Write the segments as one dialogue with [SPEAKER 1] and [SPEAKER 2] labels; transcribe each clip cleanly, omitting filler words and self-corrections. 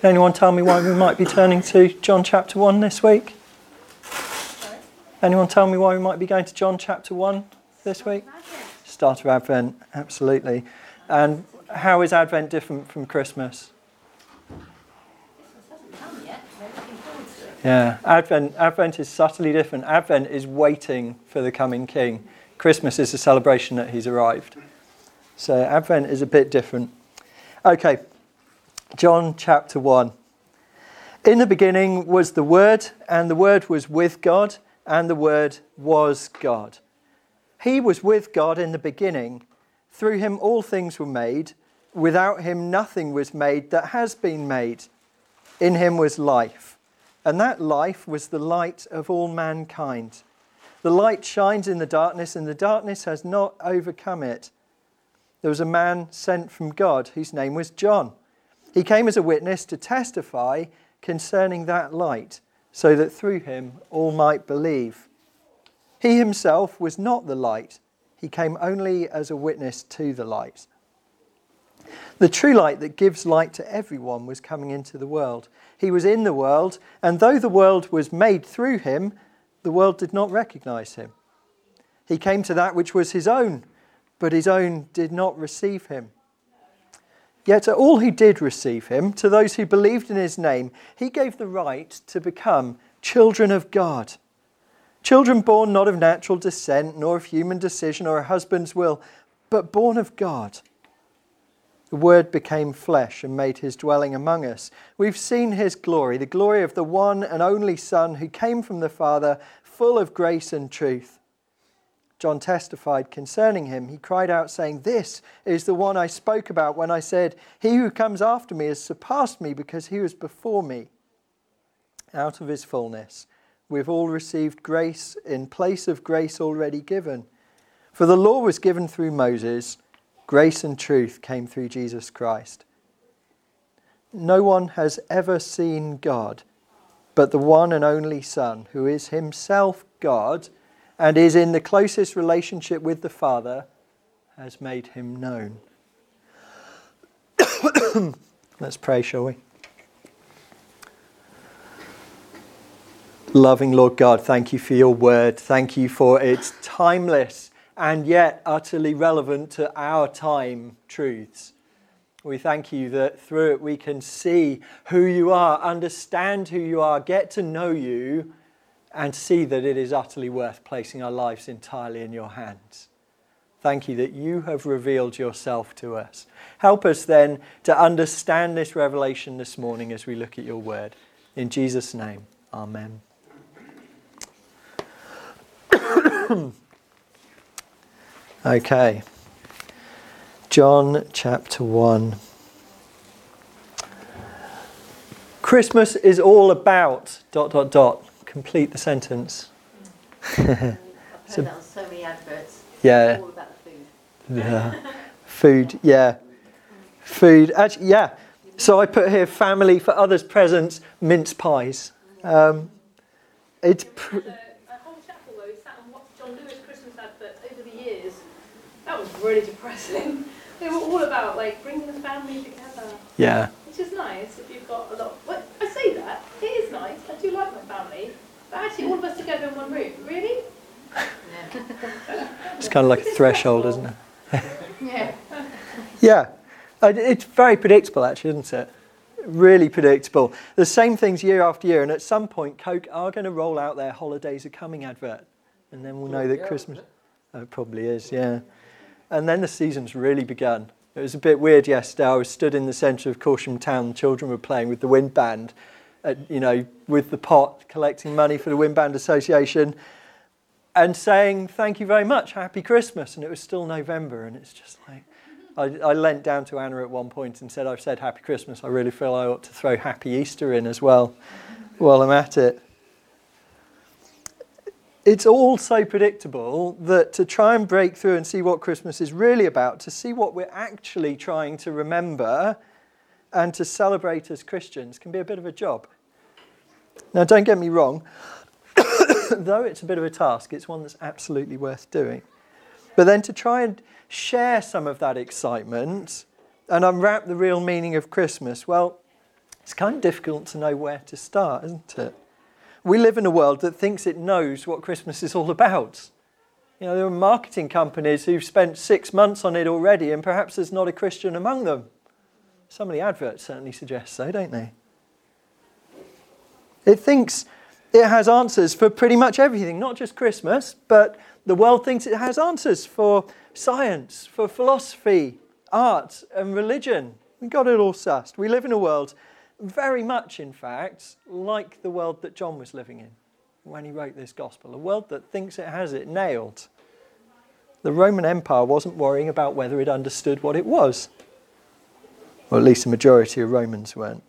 [SPEAKER 1] Can anyone tell me why we might be turning to John chapter 1 this week?
[SPEAKER 2] Sorry?
[SPEAKER 1] Anyone tell me why we might be going to John chapter 1 this week? Start of Advent, absolutely. And how is Advent different from Christmas?
[SPEAKER 2] Christmas hasn't come yet. We're looking forward to it.
[SPEAKER 1] Yeah, Advent is subtly different. Advent is waiting for the coming King. Christmas is a celebration that he's arrived. So Advent is a bit different. Okay, John chapter 1. In the beginning was the Word, and the Word was with God, and the Word was God. He was with God in the beginning. Through him all things were made. Without him nothing was made that has been made. In him was life, and that life was the light of all mankind. The light shines in the darkness, and the darkness has not overcome it. There was a man sent from God whose name was John. He came as a witness to testify concerning that light, so that through him all might believe. He himself was not the light. He came only as a witness to the light. The true light that gives light to everyone was coming into the world. He was in the world, and though the world was made through him, the world did not recognize him. He came to that which was his own, but his own did not receive him. Yet to all who did receive him, to those who believed in his name, he gave the right to become children of God. Children born not of natural descent, nor of human decision or a husband's will, but born of God. The Word became flesh and made his dwelling among us. We've seen his glory, the glory of the one and only Son who came from the Father, full of grace and truth. John testified concerning him. He cried out saying, "This is the one I spoke about when I said, 'He who comes after me has surpassed me because he was before me.'" Out of his fullness, we've all received grace in place of grace already given. For the law was given through Moses, grace and truth came through Jesus Christ. No one has ever seen God, but the one and only Son, who is himself God, and is in the closest relationship with the Father, has made him known. Let's pray, shall we? Loving Lord God, thank you for your word. Thank you for its timeless and yet utterly relevant to our time truths. We thank you that through it we can see who you are, understand who you are, get to know you, and see that it is utterly worth placing our lives entirely in your hands. Thank you that you have revealed yourself to us. Help us then to understand this revelation this morning as we look at your word. In Jesus' name, amen. Okay. John chapter 1. Christmas is all about ... Complete the sentence.
[SPEAKER 2] I've heard that on so many adverts.
[SPEAKER 1] Yeah.
[SPEAKER 2] All about the food.
[SPEAKER 1] Yeah. Food, yeah. Food. Actually, yeah. So I put here family for others presents, mince pies.
[SPEAKER 3] A
[SPEAKER 1] It's
[SPEAKER 3] whole chapel though sat and watched John Lewis Christmas adverts over the years. That was really depressing. They were all about like bringing the family together.
[SPEAKER 1] yeah.
[SPEAKER 3] Which is nice if you've got a lot. Well, I say that it is nice. I do like my family, but actually all of us together in one room. Really?
[SPEAKER 1] It's kind of like a threshold, isn't it?
[SPEAKER 2] Yeah.
[SPEAKER 1] Yeah. It's very predictable, actually, isn't it? Really predictable. The same things year after year, and at some point, Coke are going to roll out their holidays are coming advert, and then we'll know that Christmas. Oh, it probably is, yeah. And then the season's really begun. It was a bit weird yesterday. I was stood in the centre of Corsham Town. The children were playing with the wind band, with the pot, collecting money for the Wind Band Association, and saying, "Thank you very much, Happy Christmas." And it was still November, and it's just like, I leant down to Anna at one point and said, "I've said Happy Christmas. I really feel I ought to throw Happy Easter in as well while I'm at it." It's all so predictable that to try and break through and see what Christmas is really about, to see what we're actually trying to remember and to celebrate as Christians can be a bit of a job. Now, don't get me wrong, though it's a bit of a task, it's one that's absolutely worth doing. But then to try and share some of that excitement and unwrap the real meaning of Christmas, well, It's kind of difficult to know where to start, isn't it? We live in a world that thinks it knows what Christmas is all about. You know, there are marketing companies who've spent 6 months on it already, and perhaps there's not a Christian among them. Some of the adverts certainly suggest so, don't they? It thinks it has answers for pretty much everything, not just Christmas, but the world thinks it has answers for science, for philosophy, art and religion. We've got it all sussed. We live in a world very much, in fact, like the world that John was living in when he wrote this gospel, a world that thinks it has it nailed. The Roman Empire wasn't worrying about whether it understood what it was. Or at least the majority of Romans weren't.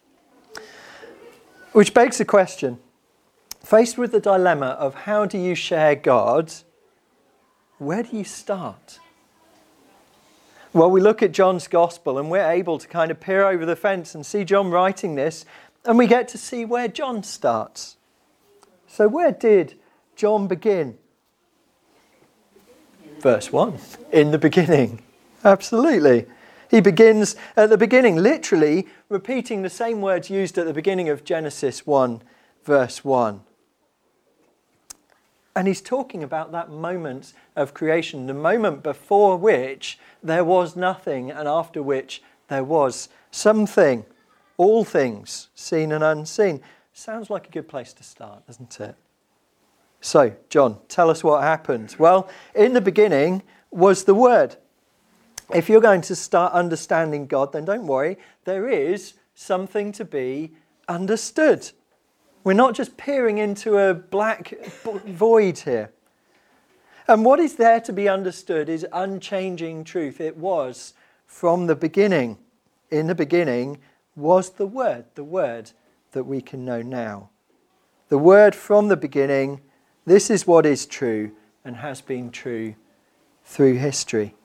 [SPEAKER 1] Which begs the question, faced with the dilemma of how do you share God, where do you start? Well, we look at John's gospel and we're able to kind of peer over the fence and see John writing this, and we get to see where John starts. So where did John begin? Verse 1, in the beginning. Absolutely. He begins at the beginning, literally repeating the same words used at the beginning of Genesis 1, verse 1. And he's talking about that moment of creation, the moment before which there was nothing and after which there was something. All things, seen and unseen. Sounds like a good place to start, doesn't it? So, John, tell us what happened. Well, in the beginning was the Word. If you're going to start understanding God, then don't worry. There is something to be understood. We're not just peering into a black void here. And what is there to be understood is unchanging truth. It was from the beginning. In the beginning was the Word that we can know now. The Word from the beginning. This is what is true and has been true through history.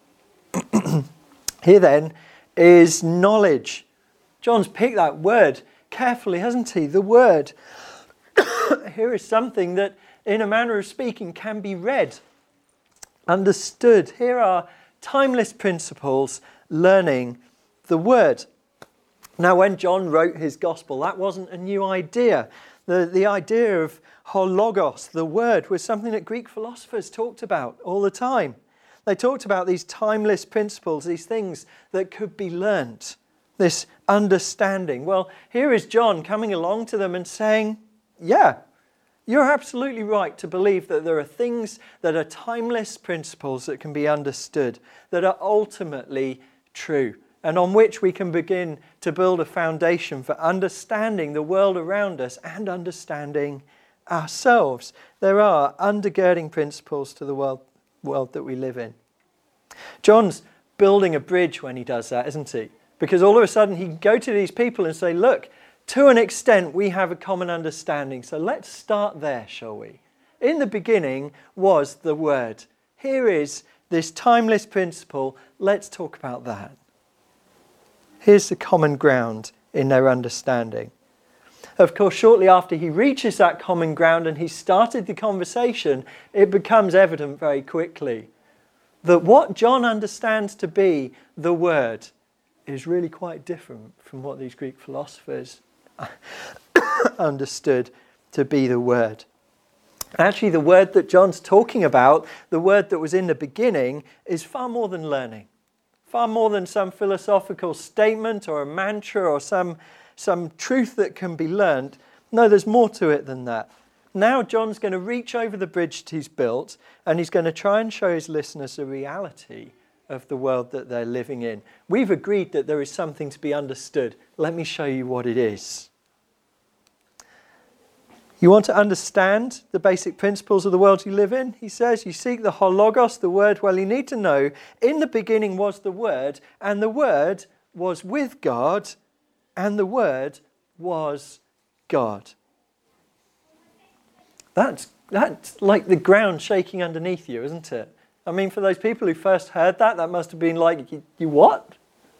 [SPEAKER 1] Here then is knowledge. John's picked that word carefully, hasn't he? The Word. Here is something that, in a manner of speaking, can be read, understood. Here are timeless principles learning the Word. Now, when John wrote his gospel, that wasn't a new idea. The idea of hologos, the Word, was something that Greek philosophers talked about all the time. They talked about these timeless principles, these things that could be learnt, this understanding. Well, here is John coming along to them and saying, yeah, you're absolutely right to believe that there are things that are timeless principles that can be understood, that are ultimately true, and on which we can begin to build a foundation for understanding the world around us and understanding ourselves. There are undergirding principles to the world that we live in. John's building a bridge when he does that, isn't he? Because all of a sudden he can go to these people and say, look, to an extent we have a common understanding, so let's start there, shall we? In the beginning was the Word. Here is this timeless principle. Let's talk about that. Here's the common ground in their understanding. Of course, shortly after he reaches that common ground and he's started the conversation, it becomes evident very quickly that what John understands to be the Word is really quite different from what these Greek philosophers understood to be the Word. Actually, the Word that John's talking about, the Word that was in the beginning, is far more than learning, far more than some philosophical statement or a mantra or some truth that can be learnt. No, there's more to it than that. Now John's going to reach over the bridge that he's built and he's going to try and show his listeners the reality of the world that they're living in. We've agreed that there is something to be understood. Let me show you what it is. You want to understand the basic principles of the world you live in? He says, you seek the hologos, the Word. Well, you need to know, in the beginning was the Word, and the Word was with God, and the Word was God. That's like the ground shaking underneath you, isn't it? I mean, for those people who first heard that must have been like, you what?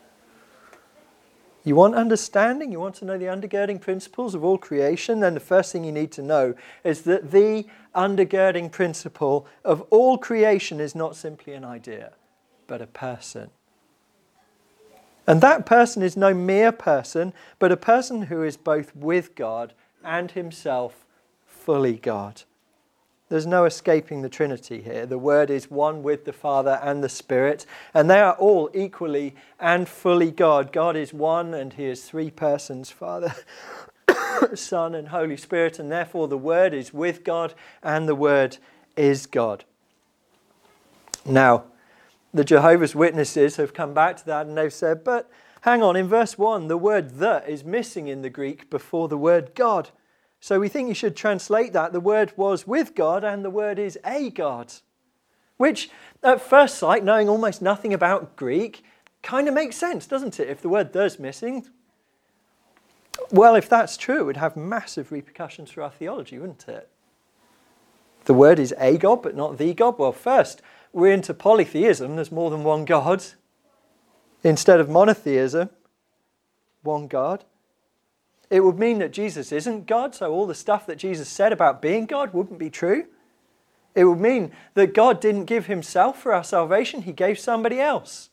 [SPEAKER 1] You want understanding? You want to know the undergirding principles of all creation? Then the first thing you need to know is that the undergirding principle of all creation is not simply an idea, but a person. And that person is no mere person, but a person who is both with God and himself fully God. There's no escaping the Trinity here. The Word is one with the Father and the Spirit, and they are all equally and fully God. God is one and he is three persons, Father, Son and Holy Spirit, and therefore the Word is with God and the Word is God. Now, the Jehovah's Witnesses have come back to that and they've said, but hang on, in verse 1, the word "the" is missing in the Greek before the word God. So we think you should translate that. The Word was with God and the Word is a God. Which, at first sight, knowing almost nothing about Greek, kind of makes sense, doesn't it? If the word "the's" missing. Well, if that's true, it would have massive repercussions for our theology, wouldn't it? The Word is a God, but not the God. Well, first, we're into polytheism. There's more than one God. Instead of monotheism, one God. It would mean that Jesus isn't God, so all the stuff that Jesus said about being God wouldn't be true. It would mean that God didn't give himself for our salvation, he gave somebody else.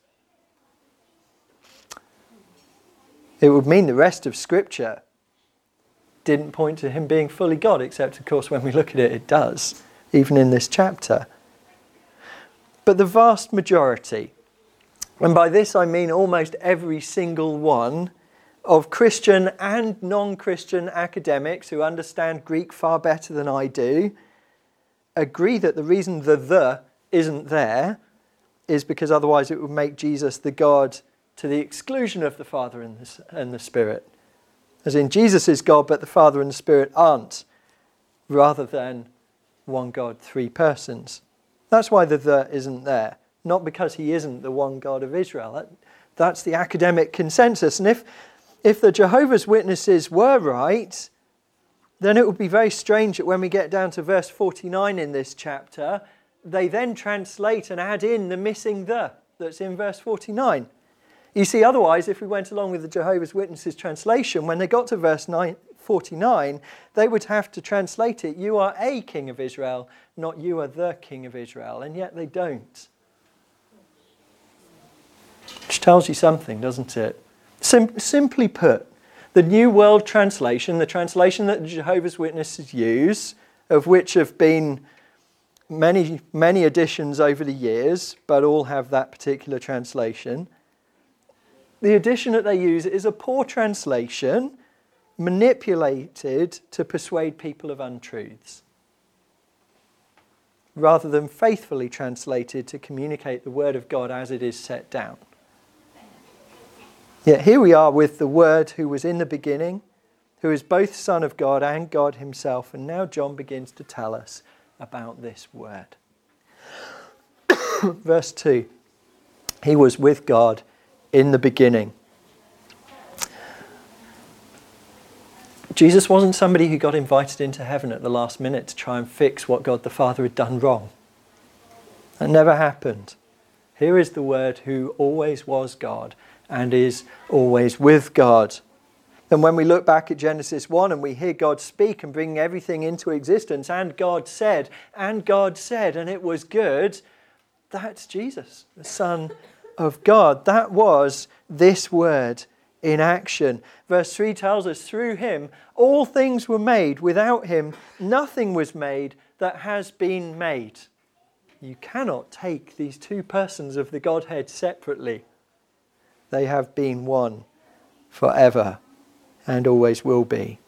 [SPEAKER 1] It would mean the rest of Scripture didn't point to him being fully God, except, of course, when we look at it, it does, even in this chapter. But the vast majority, and by this I mean almost every single one, of Christian and non-Christian academics who understand Greek far better than I do, agree that the reason the isn't there is because otherwise it would make Jesus the God to the exclusion of the Father and the Spirit. As in, Jesus is God, but the Father and the Spirit aren't, rather than one God, three persons. That's why the isn't there, not because he isn't the one God of Israel. That's the academic consensus. And if the Jehovah's Witnesses were right, then it would be very strange that when we get down to verse 49 in this chapter, they then translate and add in the missing "the" that's in verse 49. You see, otherwise, if we went along with the Jehovah's Witnesses translation, when they got to verse 49, they would have to translate it, "You are a king of Israel," not "You are the king of Israel," and yet they don't. Which tells you something, doesn't it? Simply put, the New World Translation, the translation that the Jehovah's Witnesses use, of which have been many, many editions over the years, but all have that particular translation, the edition that they use is a poor translation, manipulated to persuade people of untruths, rather than faithfully translated to communicate the Word of God as it is set down. Yet here we are with the Word who was in the beginning, who is both Son of God and God himself. And now John begins to tell us about this Word. Verse 2. He was with God in the beginning. Jesus wasn't somebody who got invited into heaven at the last minute to try and fix what God the Father had done wrong. That never happened. Here is the Word who always was God and is always with God. And when we look back at Genesis 1 and we hear God speak and bring everything into existence, and God said, and it was good, that's Jesus, the Son of God. That was this Word in action. Verse 3 tells us, through him all things were made. Without him nothing was made that has been made. You cannot take these two persons of the Godhead separately. They have been one forever and always will be.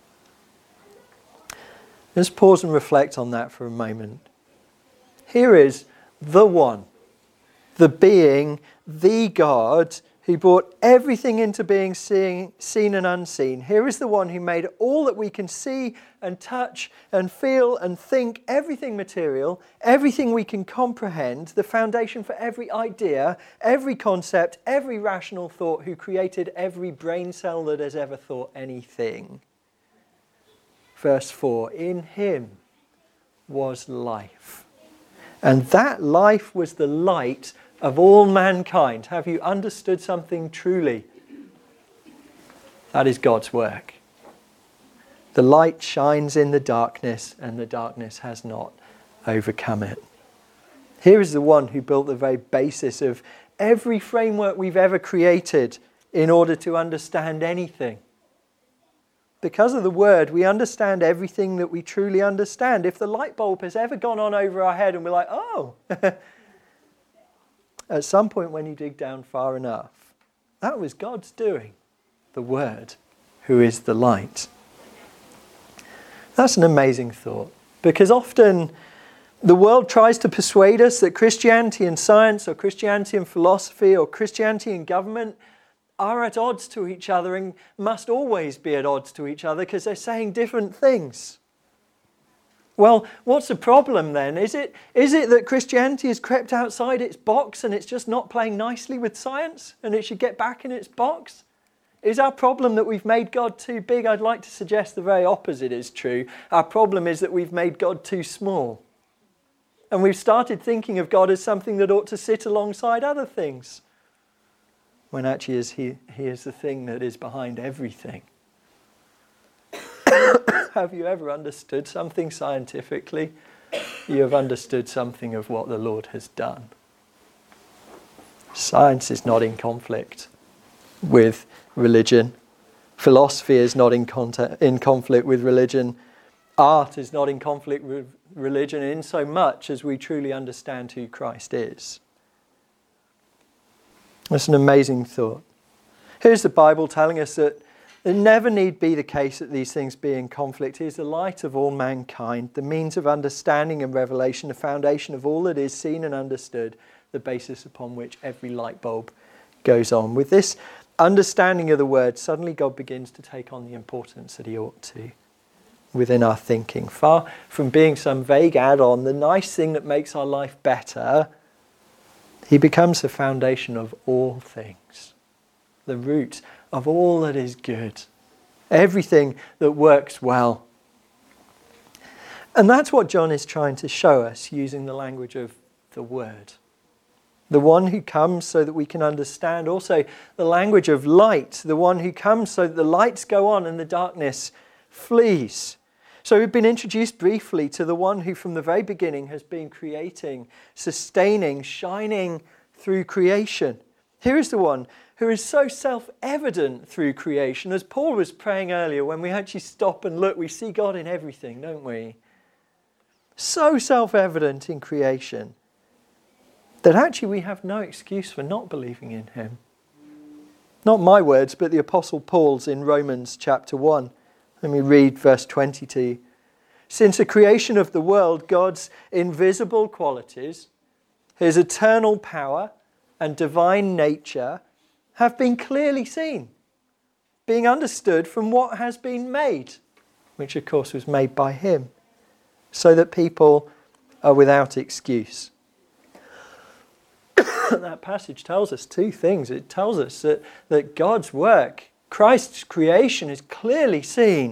[SPEAKER 1] Let's pause and reflect on that for a moment. Here is the one, the being, the God who brought everything into being, seen and unseen. Here is the one who made all that we can see and touch and feel and think, everything material, everything we can comprehend, the foundation for every idea, every concept, every rational thought, who created every brain cell that has ever thought anything. Verse 4, in him was life. And that life was the light of all mankind. Have you understood something truly? That is God's work. The light shines in the darkness, and the darkness has not overcome it. Here is the one who built the very basis of every framework we've ever created in order to understand anything. Because of the Word, we understand everything that we truly understand. If the light bulb has ever gone on over our head and we're like, oh, at some point when you dig down far enough, that was God's doing, the Word, who is the light. That's an amazing thought, because often the world tries to persuade us that Christianity and science, or Christianity and philosophy, or Christianity and government are at odds to each other and must always be at odds to each other because they're saying different things. Well, what's the problem then? Is it that Christianity has crept outside its box and it's just not playing nicely with science and it should get back in its box? Is our problem that we've made God too big? I'd like to suggest the very opposite is true. Our problem is that we've made God too small. And we've started thinking of God as something that ought to sit alongside other things, when actually he is the thing that is behind everything. Have you ever understood something scientifically? You have understood something of what the Lord has done. Science is not in conflict with religion. Philosophy is not in conflict with religion. Art is not in conflict with religion in so much as we truly understand who Christ is. That's an amazing thought. Here's the Bible telling us that it never need be the case that these things be in conflict. He is the light of all mankind, the means of understanding and revelation, the foundation of all that is seen and understood, the basis upon which every light bulb goes on. With this understanding of the Word, suddenly God begins to take on the importance that he ought to within our thinking. Far from being some vague add-on, the nice thing that makes our life better, he becomes the foundation of all things, the root of all that is good, everything that works well. And that's what John is trying to show us using the language of the Word. The one who comes so that we can understand. Also the language of light, the one who comes so that the lights go on and the darkness flees. So we've been introduced briefly to the one who from the very beginning has been creating, sustaining, shining through creation. Here is the one who is so self-evident through creation. As Paul was praying earlier, when we actually stop and look, we see God in everything, don't we? So self-evident in creation that actually we have no excuse for not believing in him. Not my words, but the Apostle Paul's in Romans chapter 1. Let me read verse 22. Since the creation of the world, God's invisible qualities, his eternal power and divine nature have been clearly seen, being understood from what has been made, which of course was made by him, so that people are without excuse. That passage tells us two things. It tells us that God's work, Christ's creation, is clearly seen.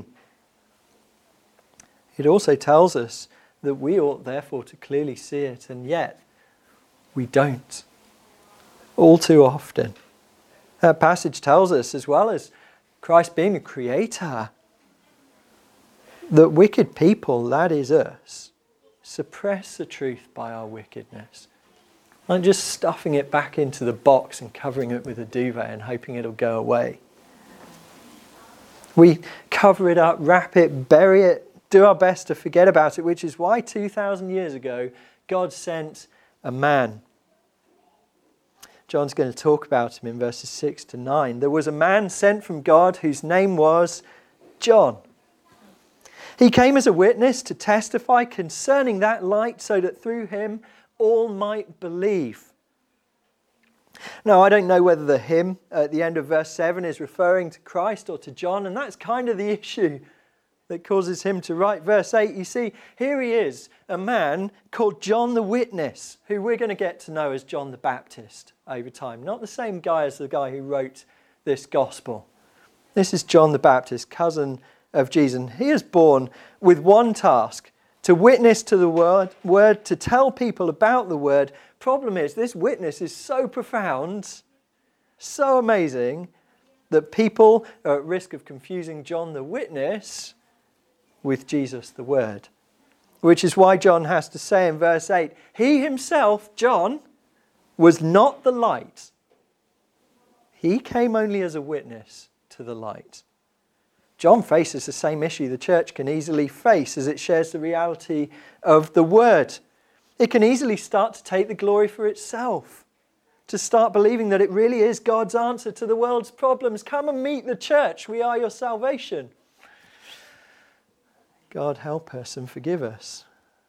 [SPEAKER 1] It also tells us that we ought therefore to clearly see it, and yet we don't. All too often. That passage tells us, as well as Christ being the creator, that wicked people, that is us, suppress the truth by our wickedness. Like just stuffing it back into the box and covering it with a duvet and hoping it'll go away. We cover it up, wrap it, bury it, do our best to forget about it, which is why 2,000 years ago God sent a man. John's going to talk about him in verses 6 to 9. There was a man sent from God whose name was John. He came as a witness to testify concerning that light so that through him all might believe. Now, I don't know whether the him at the end of verse 7 is referring to Christ or to John, and that's kind of the issue that causes him to write verse 8. You see, here he is, a man called John the Witness, who we're going to get to know as John the Baptist over time. Not the same guy as the guy who wrote this gospel. This is John the Baptist, cousin of Jesus. He is born with one task: to witness to the word, to tell people about the word. Problem is, this witness is so profound, so amazing, that people are at risk of confusing John the Witness with Jesus the Word. Which is why John has to say in verse 8, he himself, John, was not the light. He came only as a witness to the light. John faces the same issue the church can easily face as it shares the reality of the word. It can easily start to take the glory for itself, to start believing that it really is God's answer to the world's problems. Come and meet the church. We are your salvation. God help us and forgive us.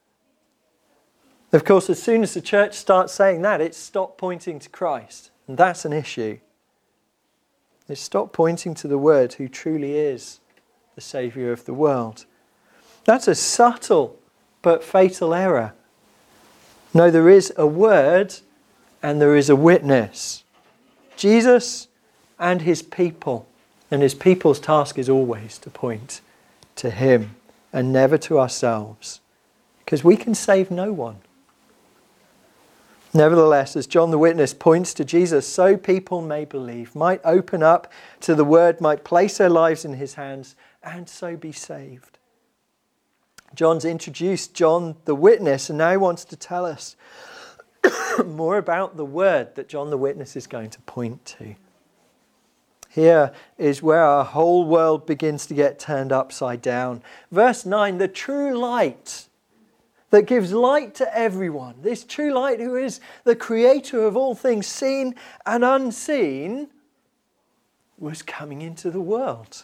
[SPEAKER 1] Of course, as soon as the church starts saying that, it's stopped pointing to Christ. And that's an issue. It's stopped pointing to the Word who truly is the Saviour of the world. That's a subtle but fatal error. No, there is a Word and there is a witness. Jesus and his people. And his people's task is always to point to him and never to ourselves. Because we can save no one. Nevertheless, as John the Witness points to Jesus, so people may believe, might open up to the Word, might place their lives in his hands, and so be saved. John's introduced John the Witness, and now he wants to tell us more about the Word that John the Witness is going to point to. Here is where our whole world begins to get turned upside down. Verse 9, the true light that gives light to everyone. This true light who is the creator of all things seen and unseen was coming into the world.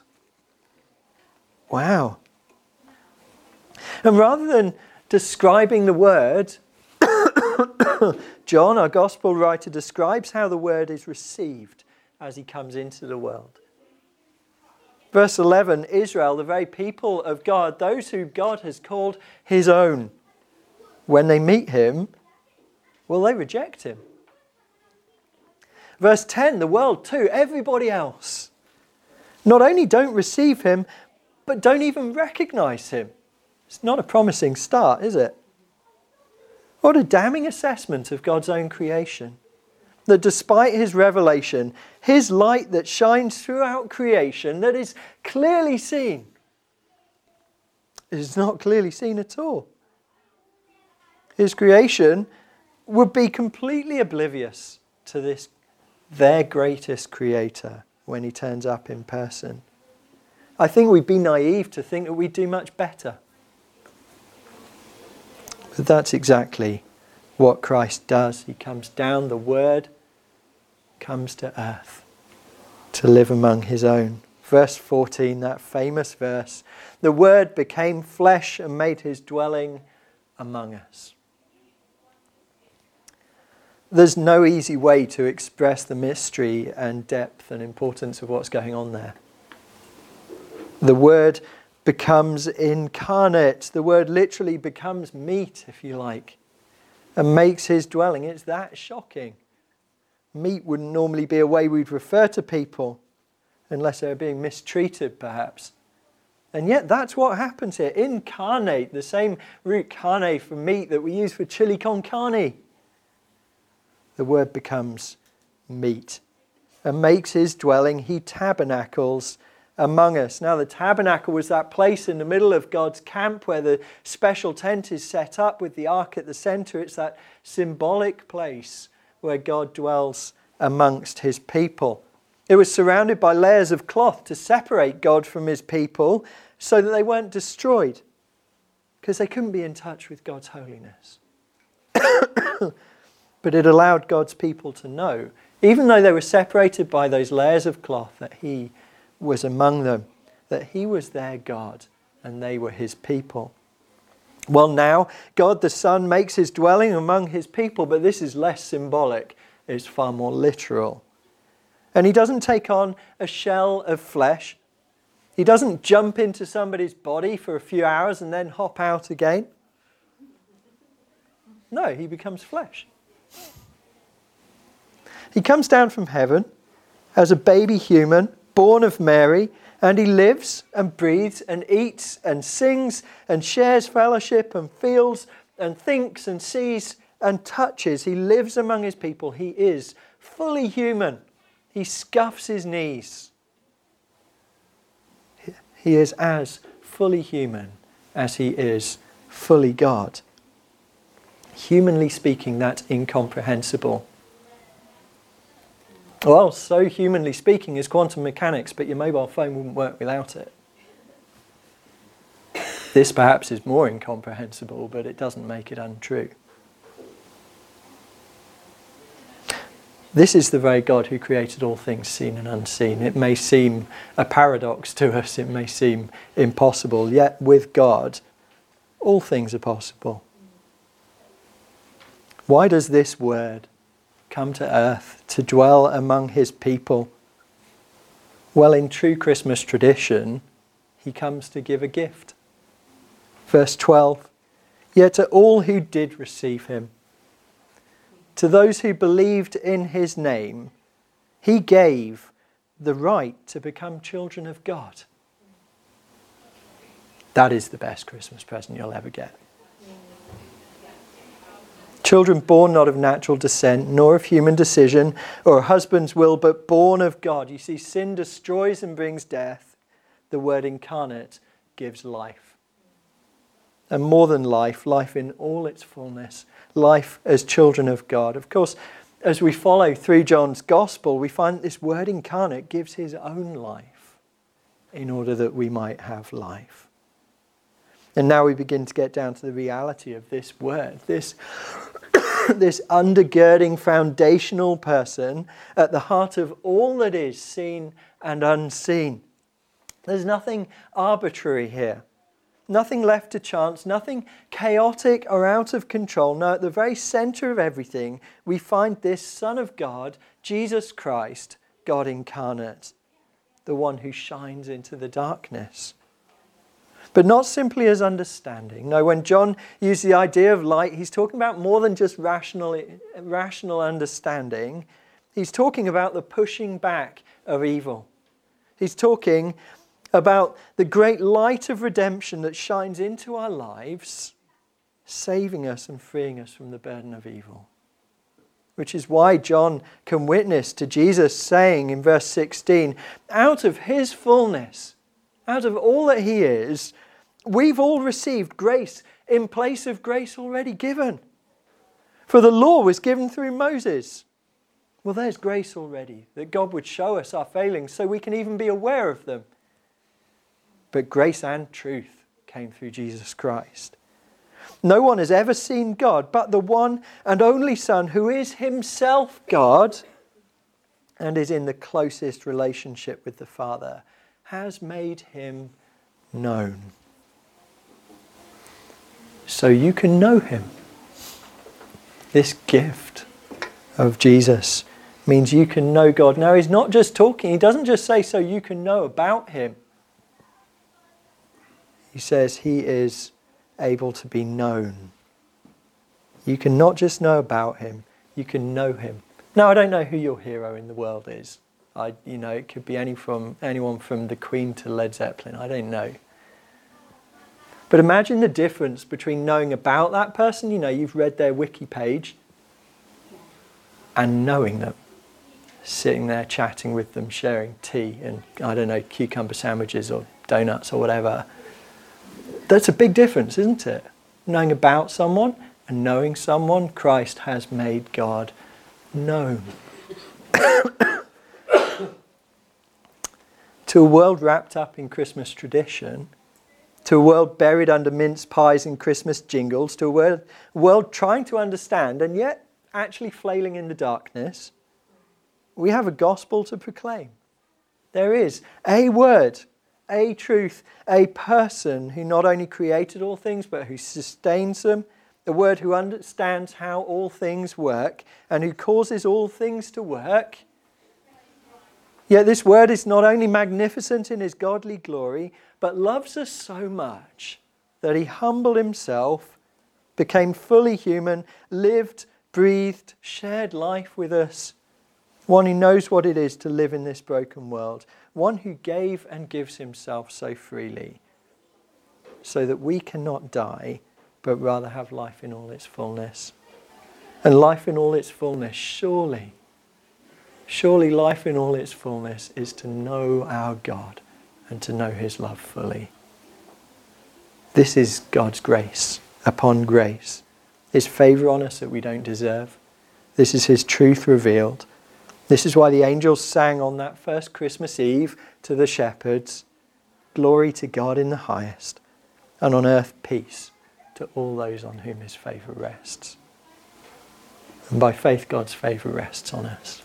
[SPEAKER 1] Wow. And rather than describing the word, John, our gospel writer, describes how the word is received as he comes into the world. Verse 11, Israel, the very people of God, those who God has called his own. When they meet him, well, they reject him. Verse 10, the world too, everybody else, not only don't receive him, but don't even recognize him. It's not a promising start, is it? What a damning assessment of God's own creation. That despite his revelation, his light that shines throughout creation, that is clearly seen, is not clearly seen at all. His creation would be completely oblivious to this, their greatest creator, when he turns up in person. I think we'd be naive to think that we'd do much better. But that's exactly what Christ does. He comes down, the Word comes to earth to live among his own. Verse 14, that famous verse, the Word became flesh and made his dwelling among us. There's no easy way to express the mystery and depth and importance of what's going on there. The Word becomes incarnate. The Word literally becomes meat, if you like, and makes his dwelling. It's that shocking. Meat wouldn't normally be a way we'd refer to people, unless they were being mistreated, perhaps. And yet that's what happens here. Incarnate, the same root carne for meat that we use for chili con carne. The Word becomes meat and makes his dwelling. He tabernacles among us. Now, the tabernacle was that place in the middle of God's camp where the special tent is set up with the ark at the center. It's that symbolic place where God dwells amongst his people. It was surrounded by layers of cloth to separate God from his people so that they weren't destroyed, because they couldn't be in touch with God's holiness. But it allowed God's people to know, even though they were separated by those layers of cloth, that he was among them, that he was their God and they were his people. Well, now God the Son makes his dwelling among his people, but this is less symbolic. It's far more literal. And he doesn't take on a shell of flesh. He doesn't jump into somebody's body for a few hours and then hop out again. No, he becomes flesh. He comes down from heaven as a baby human, born of Mary, and he lives and breathes and eats and sings and shares fellowship and feels and thinks and sees and touches. He lives among his people. He is fully human. He scuffs his knees. He is as fully human as he is fully God. Humanly speaking, that's incomprehensible. Well, so humanly speaking is quantum mechanics, but your mobile phone wouldn't work without it. This perhaps is more incomprehensible, but it doesn't make it untrue. This is the very God who created all things seen and unseen. It may seem a paradox to us, it may seem impossible, yet with God, all things are possible. Why does this word come to earth to dwell among his people? Well, in true Christmas tradition, he comes to give a gift. Verse 12, yet to all who did receive him, to those who believed in his name, he gave the right to become children of God. That is the best Christmas present you'll ever get. Children born not of natural descent, nor of human decision, or a husband's will, but born of God. You see, sin destroys and brings death. The word incarnate gives life. And more than life, life in all its fullness. Life as children of God. Of course, as we follow through John's Gospel, we find that this word incarnate gives his own life in order that we might have life. And now we begin to get down to the reality of this word, this undergirding foundational person at the heart of all that is seen and unseen. There's nothing arbitrary here. Nothing left to chance, nothing chaotic or out of control. No, at the very center of everything, we find this Son of God, Jesus Christ, God incarnate, the one who shines into the darkness. But not simply as understanding. No, when John used the idea of light, he's talking about more than just rational understanding. He's talking about the pushing back of evil. He's talking about the great light of redemption that shines into our lives, saving us and freeing us from the burden of evil. Which is why John can witness to Jesus saying in verse 16, out of his fullness, out of all that he is, we've all received grace in place of grace already given. For the law was given through Moses. Well, there's grace already, that God would show us our failings so we can even be aware of them. But grace and truth came through Jesus Christ. No one has ever seen God but the one and only Son, who is himself God and is in the closest relationship with the Father, has made him known. So you can know him. This gift of Jesus means you can know God. Now, he's not just talking. He doesn't just say so you can know about him. He says he is able to be known. You can not just know about him, you can know him. Now, I don't know who your hero in the world is. It could be anyone from the Queen to Led Zeppelin. I don't know. But imagine the difference between knowing about that person, you've read their wiki page, and knowing them. Sitting there chatting with them, sharing tea and, cucumber sandwiches or donuts or whatever. That's a big difference, isn't it? Knowing about someone and knowing someone. Christ has made God known. To a world wrapped up in Christmas tradition, to a world buried under mince pies and Christmas jingles, to a world trying to understand and yet actually flailing in the darkness, we have a gospel to proclaim. There is a word, a truth, a person who not only created all things but who sustains them, the word who understands how all things work and who causes all things to work. Yet this word is not only magnificent in his godly glory, but loves us so much that he humbled himself, became fully human, lived, breathed, shared life with us. One who knows what it is to live in this broken world. One who gave and gives himself so freely, so that we cannot die, but rather have life in all its fullness. And life in all its fullness, surely life in all its fullness is to know our God and to know his love fully. This is God's grace upon grace. His favour on us that we don't deserve. This is his truth revealed. This is why the angels sang on that first Christmas Eve to the shepherds, "Glory to God in the highest, and on earth peace to all those on whom his favour rests." And by faith, God's favour rests on us.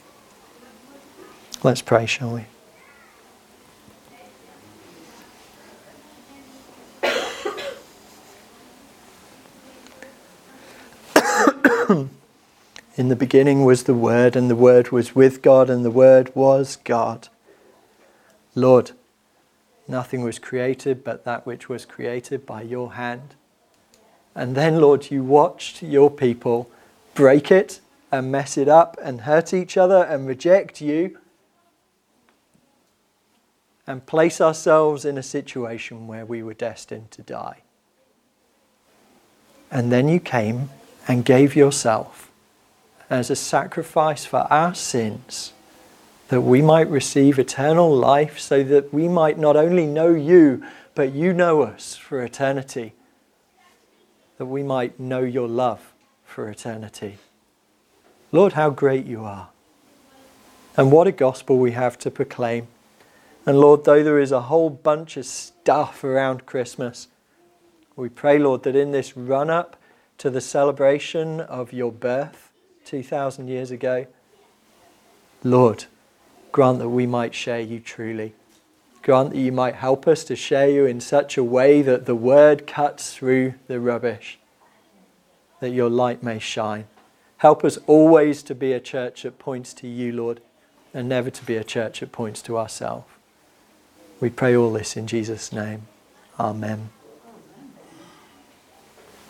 [SPEAKER 1] Let's pray, shall we? In the beginning was the Word, and the Word was with God, and the Word was God. Lord, nothing was created but that which was created by your hand. And then, Lord, you watched your people break it and mess it up and hurt each other and reject you and place ourselves in a situation where we were destined to die. And then you came and gave yourself as a sacrifice for our sins, that we might receive eternal life, so that we might not only know you, but you know us for eternity, that we might know your love for eternity. Lord, how great you are. And what a gospel we have to proclaim. And Lord, though there is a whole bunch of stuff around Christmas, we pray, Lord, that in this run-up to the celebration of your birth 2,000 years ago, Lord, grant that we might share you truly. Grant that you might help us to share you in such a way that the word cuts through the rubbish, that your light may shine. Help us always to be a church that points to you, Lord, and never to be a church that points to ourselves. We pray all this in Jesus' name. Amen.